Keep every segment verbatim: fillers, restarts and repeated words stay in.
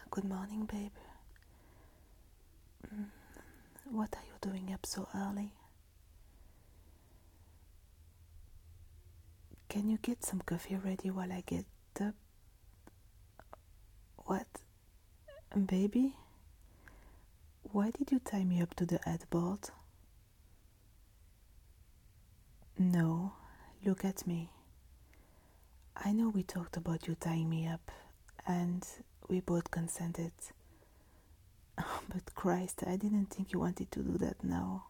Good morning, babe. Mm, what are you doing up so early? Can you get some coffee ready while I get up? What? Baby? Why did you tie me up to the headboard? No, look at me. I know we talked about you tying me up, and we both consented. But Christ, I didn't think you wanted to do that now.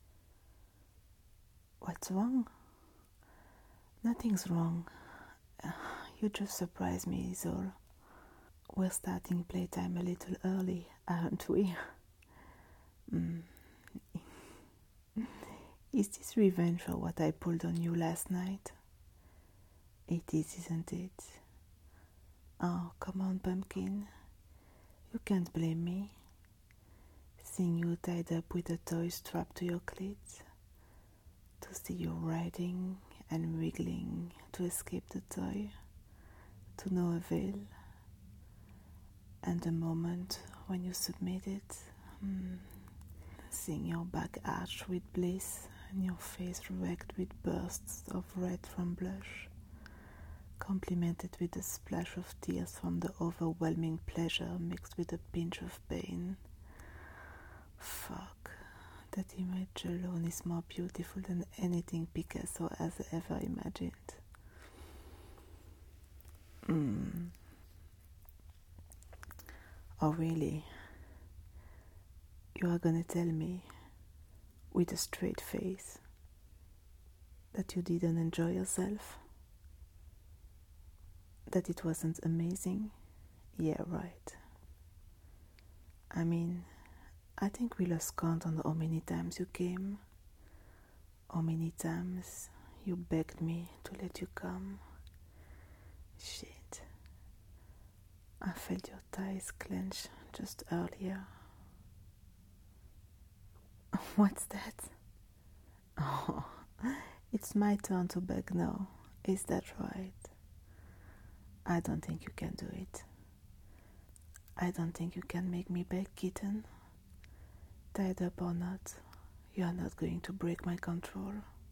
What's wrong? Nothing's wrong. You just surprised me, is all. We're starting playtime a little early, aren't we? Mm. Is this revenge for what I pulled on you last night? It is, isn't it? Oh, come on, pumpkin. You can't blame me. Seeing you tied up with a toy strapped to your clit, to see you riding and wriggling to escape the toy, to no avail, and the moment when you submitted, mm, seeing your back arch with bliss and your face wrecked with bursts of red from blush, complemented with a splash of tears from the overwhelming pleasure mixed with a pinch of pain. Fuck, that image alone is more beautiful than anything Picasso has ever imagined. Mm. Oh, really? You are gonna tell me, with a straight face, that you didn't enjoy yourself? That it wasn't amazing? Yeah, right. I mean, I think we lost count on how many times you came, how many times you begged me to let you come. Shit. I felt your thighs clench just earlier. What's that? Oh, it's my turn to beg now. Is that right? I don't think you can do it. I don't think you can make me beg, kitten. Tied up or not, you are not going to break my control.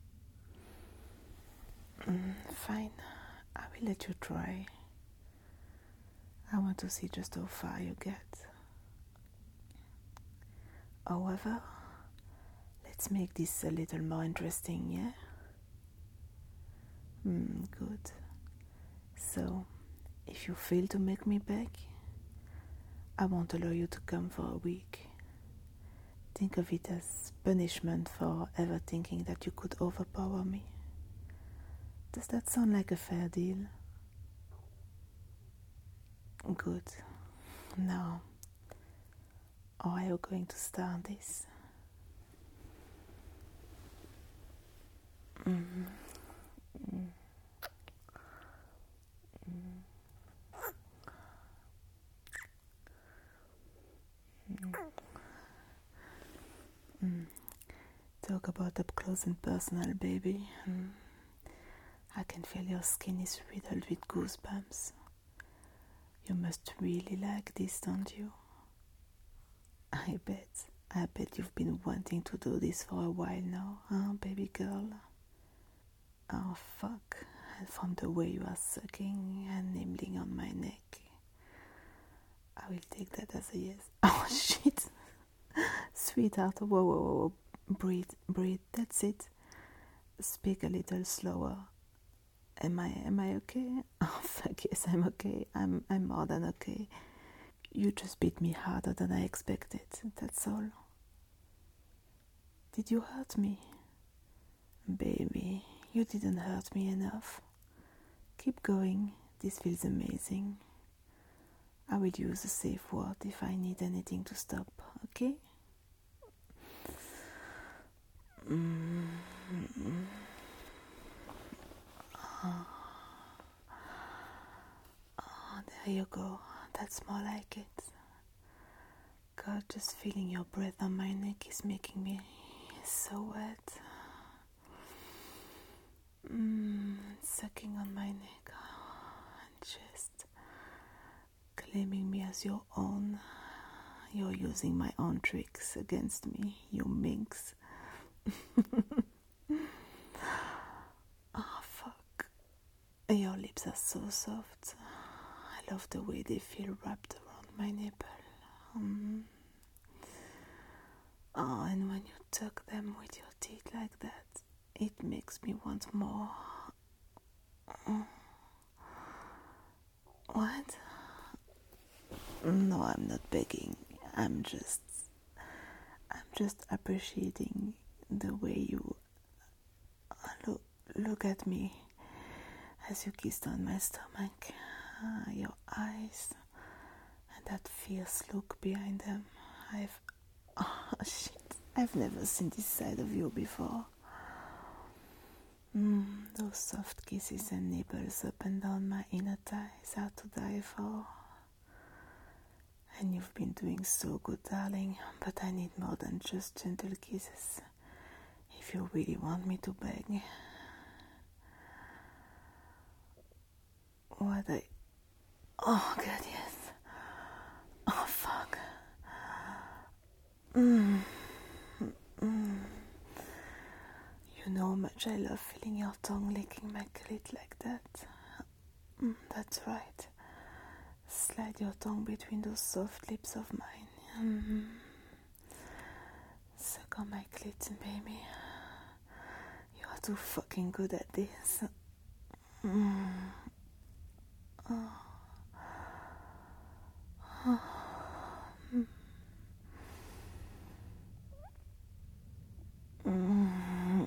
Mm, fine, I will let you try. I want to see just how far you get. However, let's make this a little more interesting, yeah? Hmm, good. So, if you fail to make me beg, I won't allow you to come for a week. Think of it as punishment for ever thinking that you could overpower me. Does that sound like a fair deal? Good. Now, how are you going to start this? Mm-hmm. Mm-hmm. Mm. Talk about up close and personal, baby. Mm. I can feel your skin is riddled with goosebumps. You must really like this, don't you? I bet. I bet you've been wanting to do this for a while now, huh, baby girl? Oh, fuck. And from the way you are sucking and nibbling on my neck, I will take that as a yes. Oh, shit. Sweetheart, whoa, whoa, whoa. Breathe, breathe. That's it. Speak a little slower. Am I, am I okay? Oh, fuck yes, I'm okay. I'm, I'm more than okay. You just beat me harder than I expected. That's all. Did you hurt me? Baby, you didn't hurt me enough. Keep going. This feels amazing. I will use a safe word if I need anything to stop, okay? Mm-hmm. Oh. Oh, there you go. That's more like it. God, just feeling your breath on my neck is making me so wet. Mm, sucking on my neck and just claiming me as your own. You're using my own tricks against me, you minx. Oh, fuck. Your lips are so soft. I love the way they feel wrapped around my nipple. Mm. Oh, and when you tuck them with your teeth like that, it makes me want more. Mm. What? No, I'm not begging. I'm just... I'm just appreciating the way you look, look at me as you kissed on my stomach. Uh, your eyes and that fierce look behind them. I've... Oh, shit. I've never seen this side of you before. Mm, those soft kisses and nibbles up and down my inner thighs are to die for. And you've been doing so good, darling, but I need more than just gentle kisses if you really want me to beg. What I... Oh, God, yes. Oh, fuck. Mm. Mm. You know how much I love feeling your tongue licking my clit like that. Mm, that's right. Slide your tongue between those soft lips of mine. Mm-hmm. Suck on my clit, baby. You are too fucking good at this. Mm. Oh. Oh. Mm. Mm.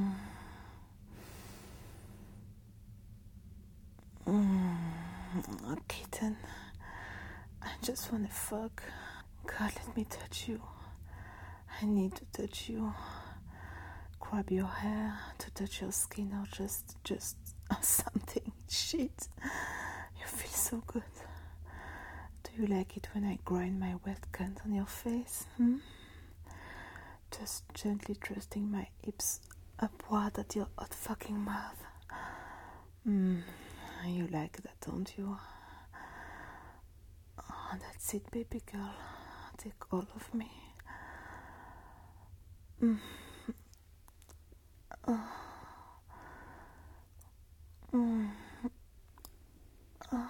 Mm. Oh, kitten. I just wanna fuck. God, let me touch you. I need to touch you. Grab your hair, to touch your skin, or just, just something. Shit. You feel so good. Do you like it when I grind my wet cunt on your face? Hmm? Just gently thrusting my hips upward at your hot fucking mouth. Hmm. You like that, don't you? Oh, that's it, baby girl. Take all of me. Mm. Oh. Mm. Oh.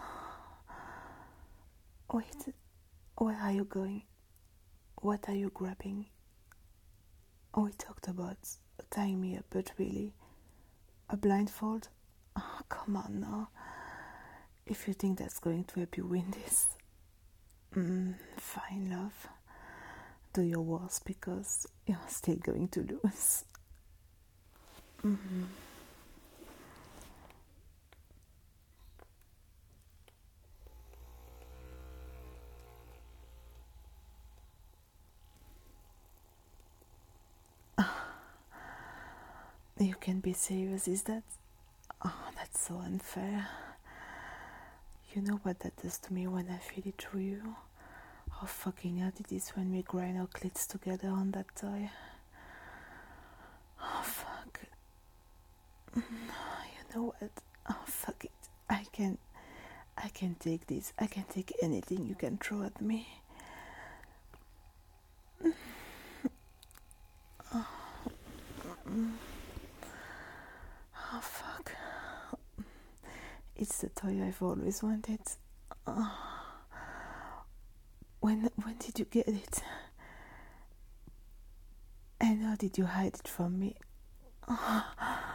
Wait, where are you going? What are you grabbing? Oh, we talked about tying me up, but really? A blindfold? Oh, come on now. If you think that's going to help you win this, mm, fine, love. Do your worst because you're still going to lose. Mm-hmm. You can be serious, is that? Oh, that's so unfair. You know what that does to me when I feel it through you? How fucking hard it is when we grind our clits together on that toy. Oh, fuck. You know what? Oh, fuck it. I can... I can take this. I can take anything you can throw at me. Oh, oh fuck. It's the toy I've always wanted. Oh. When, when did you get it? And how did you hide it from me? Oh,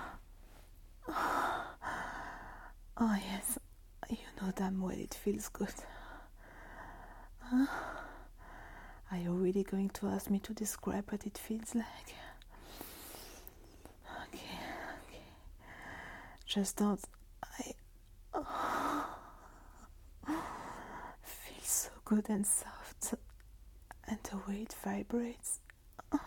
oh yes. You know damn well it feels good. Huh? Are you really going to ask me to describe what it feels like? Okay, okay. Just don't... I... Oh, feels so good and soft. And the way it vibrates. Oh.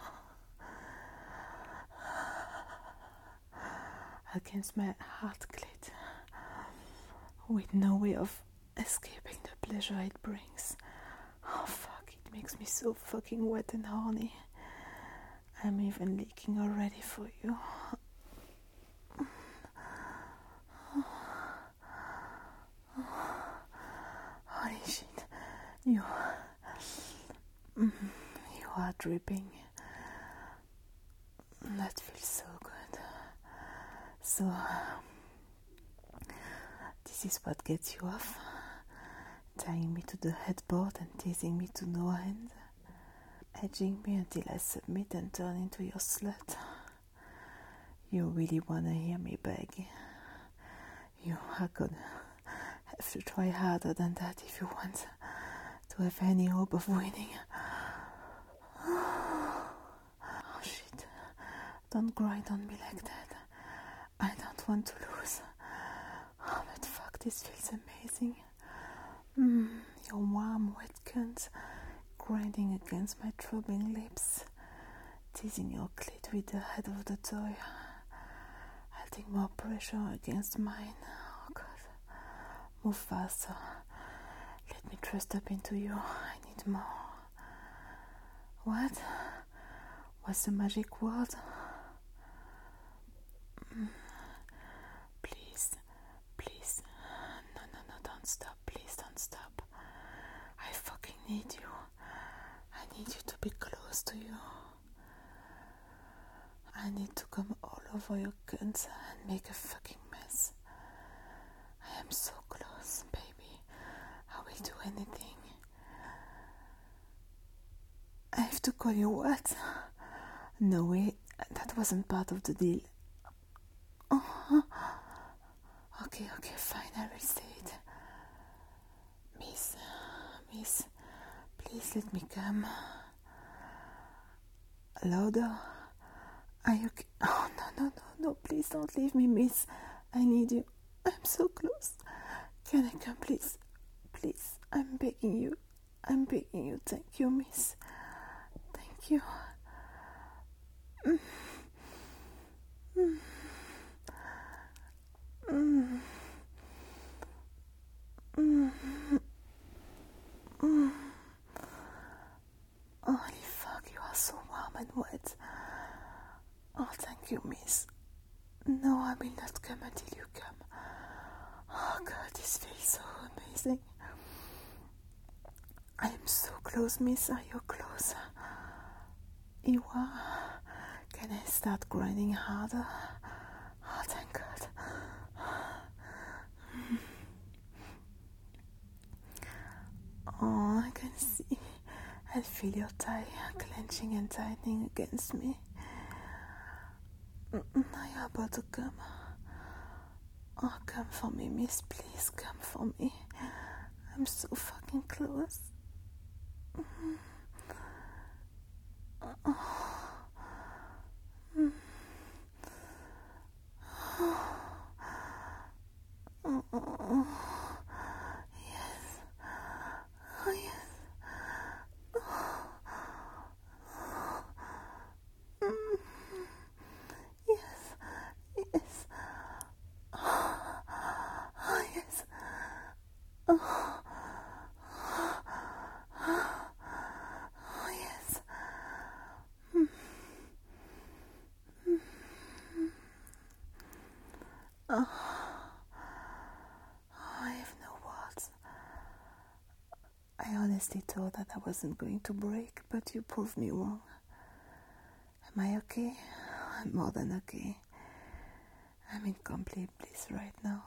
Against my heart clit. With no way of escaping the pleasure it brings. Oh fuck, it makes me so fucking wet and horny. I'm even leaking already for you. Holy shit. dripping. That feels so good. So, this is what gets you off, tying me to the headboard and teasing me to no end, edging me until I submit and turn into your slut. You really wanna hear me beg? You are gonna have to try harder than that if you want to have any hope of winning. Oh shit, don't grind on me like that. I don't want to lose. Oh, but fuck, this feels amazing. Mm, your warm, wet cunt grinding against my throbbing lips, teasing your clit with the head of the toy, adding more pressure against mine. Oh god, move faster. Let me thrust up into you. I need more. What? What's the magic word? Mm. Please, please. No, no, no, don't stop. Please don't stop. I fucking need you. I need you to be close to you. I need to come all over your guns and make a fucking mess. I am so close, baby. I will do anything. I have to call you what? No way, that wasn't part of the deal. Oh, okay, okay, fine, I will say it. Miss, miss, please let me come. Louder. Are you okay? Oh, no, no, no, no, please don't leave me, miss. I need you. I'm so close. Can I come, please? Please, I'm begging you. I'm begging you. Thank you, miss. Thank you. Mm. Mm. Mm. Mm. Mm. Holy fuck, you are so warm and wet. Oh, thank you, miss. No, I will not come until you come. Oh god, this feels so amazing. I am so close, miss. Are you close? You are. Can I start grinding harder? Oh, thank God. Oh, I can see. I feel your thigh clenching and tightening against me. Now you're about to come. Oh, come for me, miss. Please come for me. I'm so fucking close. Mm. Oh. Mm. Oh. Oh. Yes. Oh, yes. Oh. Mm. Yes. Yes. Oh, yes. Oh. Oh, yes. Mm. Mm. Oh. I have no words. I honestly thought that I wasn't going to break, but you proved me wrong. Am I okay? I'm more than okay. I'm in complete bliss right now.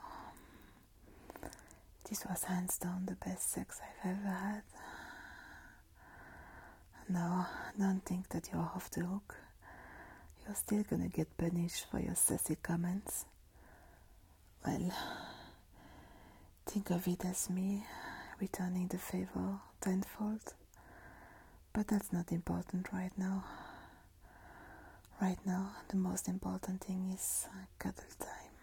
This was hands down the best sex I've ever had. No, don't think that you're off the hook. You're still gonna get punished for your sassy comments. Well, think of it as me returning the favor tenfold. But that's not important right now. Right now, the most important thing is cuddle time.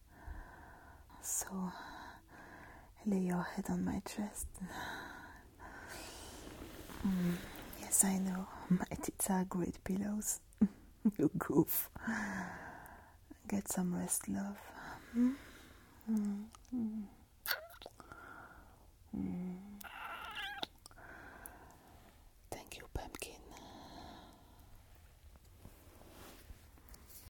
So, lay your head on my chest. Mm, yes, I know, my tits are great pillows. You goof. Get some rest, love. Mm? Mm. Mm. Mm.